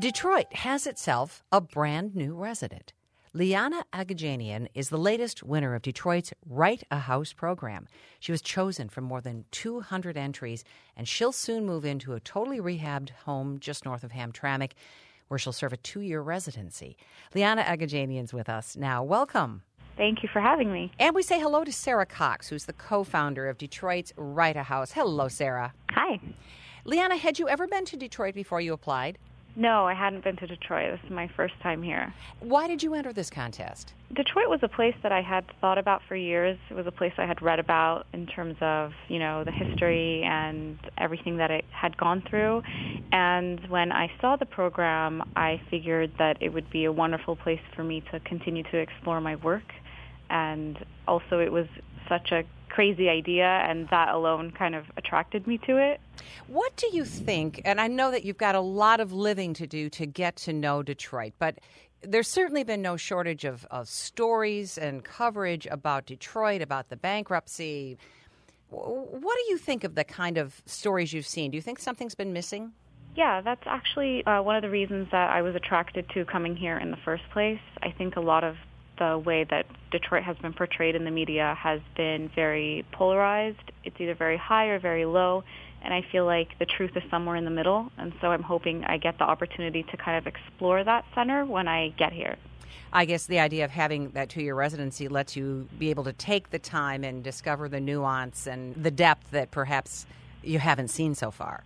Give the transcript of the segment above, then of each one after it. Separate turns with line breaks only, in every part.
Detroit has itself a brand new resident. Liana Agajanian is the latest winner of Detroit's Write a House program. She was chosen from more than 200 entries, and she'll soon move into a totally rehabbed home just north of Hamtramck, where she'll serve a 2-year residency. Liana Agajanian's with us now. Welcome.
Thank you for having me.
And we say hello to Sarah Cox, who's the co-founder of Detroit's Write a House. Hello, Sarah.
Hi.
Liana, had you ever been to Detroit before you applied?
No, I hadn't been to Detroit. This is my first time here.
Why did you enter this contest?
Detroit was a place that I had thought about for years. It was a place I had read about in terms of, the history and everything that it had gone through. And when I saw the program, I figured that it would be a wonderful place for me to continue to explore my work. And also it was such a crazy idea, and that alone kind of attracted me to it.
What do you think, and I know that you've got a lot of living to do to get to know Detroit, but there's certainly been no shortage of stories and coverage about Detroit, about the bankruptcy. What do you think of the kind of stories you've seen? Do you think something's been missing?
Yeah, that's actually one of the reasons that I was attracted to coming here in the first place. I think a lot of the way that Detroit has been portrayed in the media has been very polarized. It's either very high or very low, and I feel like the truth is somewhere in the middle, and so I'm hoping I get the opportunity to kind of explore that center when I get here.
I guess the idea of having that 2-year residency lets you be able to take the time and discover the nuance and the depth that perhaps you haven't seen so far.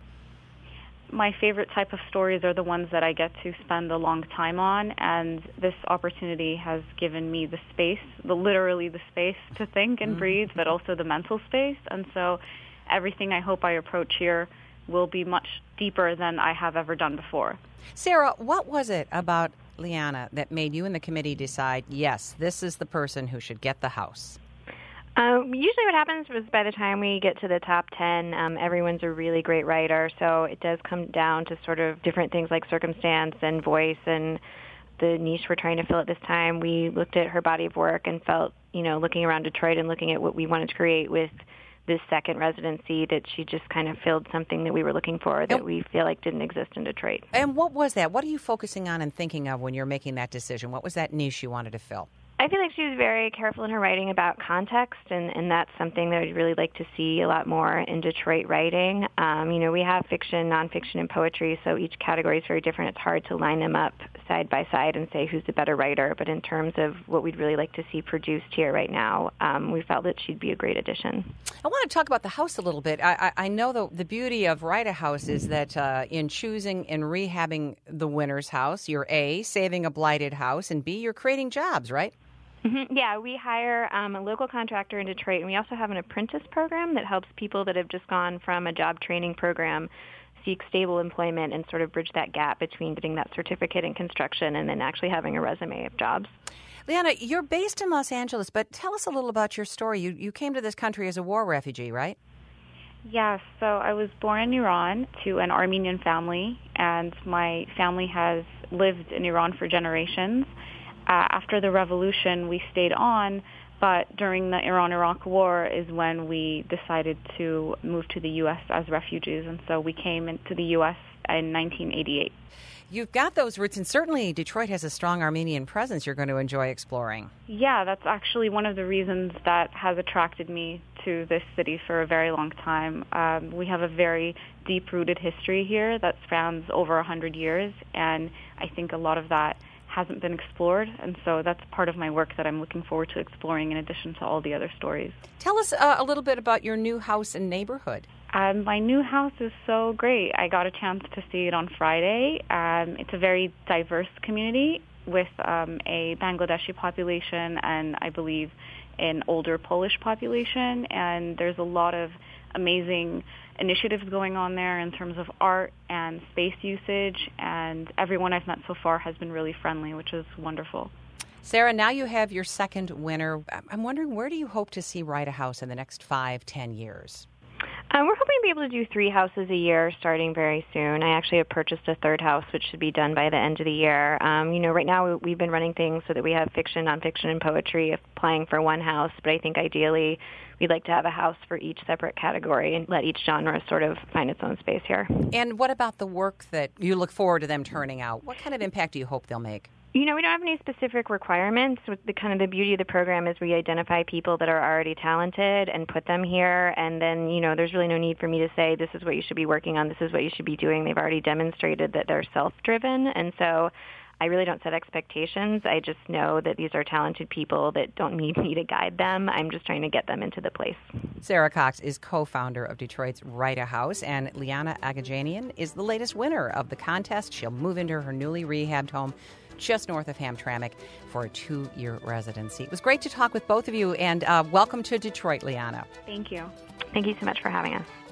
My favorite type of stories are the ones that I get to spend a long time on, and this opportunity has given me the space, literally the space to think and breathe, but also the mental space. And so everything I hope I approach here will be much deeper than I have ever done before.
Sarah, what was it about Liana that made you and the committee decide, yes, this is the person who should get the house?
Usually what happens is by the time we get to the top 10, everyone's a really great writer, so it does come down to sort of different things like circumstance and voice and the niche we're trying to fill at this time. We looked at her body of work and felt, looking around Detroit and looking at what we wanted to create with this second residency, that she just kind of filled something that we were looking for that we feel like didn't exist in Detroit.
And what was that? What are you focusing on and thinking of when you're making that decision? What was that niche you wanted to fill?
I feel like she was very careful in her writing about context, and that's something that I'd really like to see a lot more in Detroit writing. We have fiction, nonfiction, and poetry, so each category is very different. It's hard to line them up side by side and say who's the better writer, but in terms of what we'd really like to see produced here right now, we felt that she'd be a great addition.
I want to talk about the house a little bit. I know the beauty of Write a House is that in choosing and rehabbing the winner's house, you're A, saving a blighted house, and B, you're creating jobs, right?
Mm-hmm. Yeah, we hire a local contractor in Detroit, and we also have an apprentice program that helps people that have just gone from a job training program seek stable employment and sort of bridge that gap between getting that certificate in construction and then actually having a resume of jobs.
Liana, you're based in Los Angeles, but tell us a little about your story. You came to this country as a war refugee, right?
Yes, so I was born in Iran to an Armenian family, and my family has lived in Iran for generations. After the revolution, we stayed on, but during the Iran-Iraq war is when we decided to move to the U.S. as refugees, and so we came into the U.S. in 1988.
You've got those roots, and certainly Detroit has a strong Armenian presence you're going to enjoy exploring.
Yeah, that's actually one of the reasons that has attracted me to this city for a very long time. We have a very deep-rooted history here that spans over 100 years, and I think a lot of that hasn't been explored, and so that's part of my work that I'm looking forward to exploring in addition to all the other stories.
Tell us a little bit about your new house and neighborhood.
My new house is so great. I got a chance to see it on Friday. It's a very diverse community with a Bangladeshi population and I believe an older Polish population, and there's a lot of amazing initiatives going on there in terms of art and space usage, and everyone I've met so far has been really friendly, which is wonderful.
Sarah, now you have your second winner. I'm wondering, where do you hope to see Write a House in the next 5-10 years?
We're hoping to be able to do 3 houses a year starting very soon. I actually have purchased a 3rd house, which should be done by the end of the year. Right now we've been running things so that we have fiction, nonfiction, and poetry applying for 1 house, but I think ideally we'd like to have a house for each separate category and let each genre sort of find its own space here.
And what about the work that you look forward to them turning out? What kind of impact do you hope they'll make?
We don't have any specific requirements. The beauty of the program is we identify people that are already talented and put them here, and then, there's really no need for me to say, this is what you should be working on, this is what you should be doing. They've already demonstrated that they're self-driven, and so I really don't set expectations. I just know that these are talented people that don't need me to guide them. I'm just trying to get them into the place.
Sarah Cox is co-founder of Detroit's Write a House, and Liana Agajanian is the latest winner of the contest. She'll move into her newly rehabbed home just north of Hamtramck for a 2-year residency. It was great to talk with both of you, and welcome to Detroit, Liana.
Thank you.
Thank you so much for having us.